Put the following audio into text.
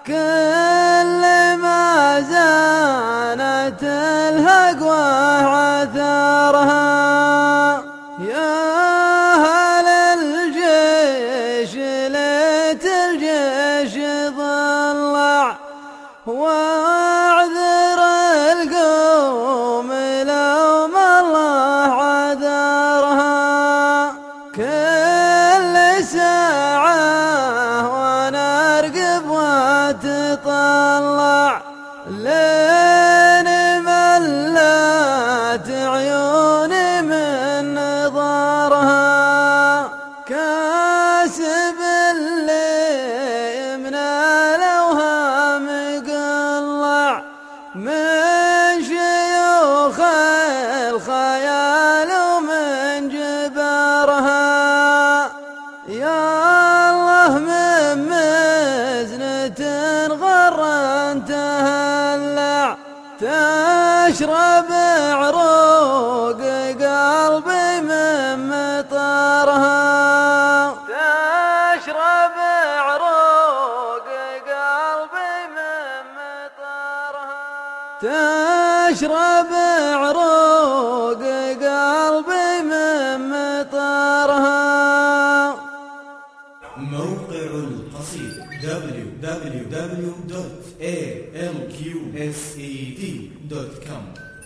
كل ما زانت الهقوى عثرها. يا أهل الجيش ليت الجيش ضلع واعذر القوم لوم الله عذرها. كل ساعة وانا ارقب واتطلع لين ملت عيوني من نظرها. كاسب اللي يمنى الاوهام قلع من شيوخ الخيال ومن جبرها. يا الله من مزنة غرا تهلع تشرب عروق قلبي من مطرها. تشرب عروق قلبي من مطرها. تشرب عروق قلبي من مطرها. موقع القصيد www.alqsed.com